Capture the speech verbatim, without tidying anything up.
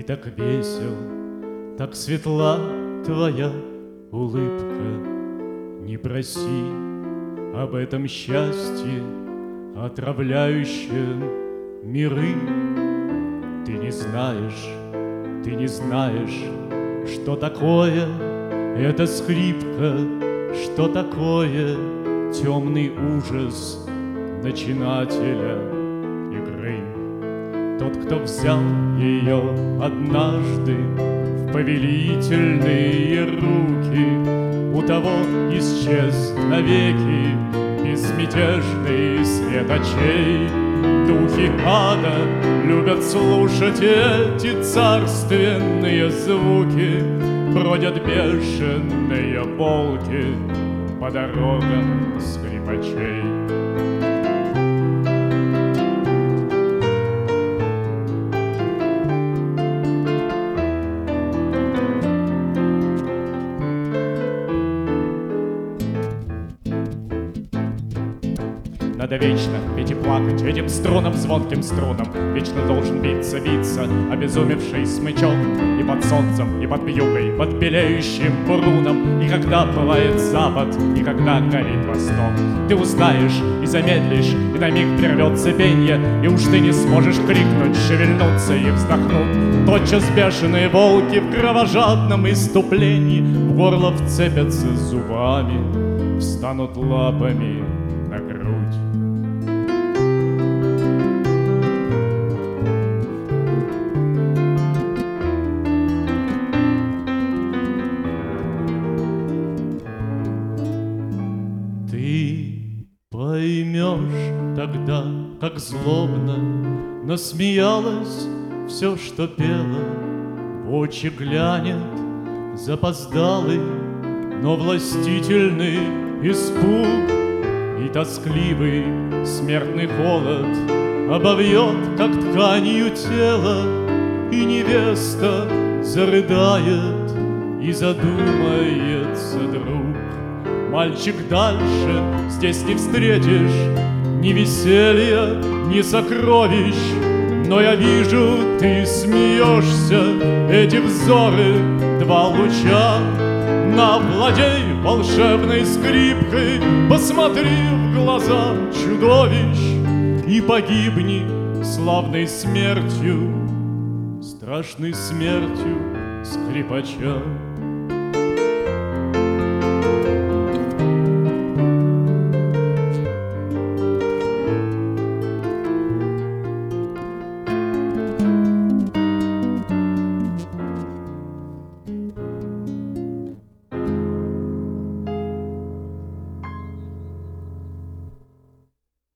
так весел, так светла твоя улыбка. Не проси об этом счастье, отравляющем миры. Ты не знаешь, ты не знаешь, что такое эта скрипка, что такое темный ужас начинателя игры. Тот, кто взял ее однажды в повелительные руки, у того исчез навеки безмятежный свет очей. Духи ада любят слушать эти царственные звуки, бродят бешеные волки по дорогам скрипачей. Надо вечно петь и плакать этим струнам, звонким струнам. Вечно должен биться, биться обезумевший смычок. И под солнцем, и под вьюгой, под белеющим буруном. И когда пылает запад, и когда горит восток, ты узнаешь и замедлишь, и на миг прервется пенье, и уж ты не сможешь крикнуть, шевельнуться и вздохнуть. Тотчас бешеные волки в кровожадном иступлении в горло вцепятся зубами, встанут лапами на грудь. Ты поймешь тогда, как злобно насмеялась все, что пела, в очи глянет запоздалый, но властительный испуг. И тоскливый смертный холод обовьет, как тканью тело, и невеста зарыдает и задумается друг. Мальчик, дальше здесь не встретишь ни веселья, ни сокровищ, но я вижу, ты смеешься, эти взоры, два луча. Навладей волшебной скрипкой, посмотри в глаза чудовищ и погибни славной смертью, страшной смертью скрипача.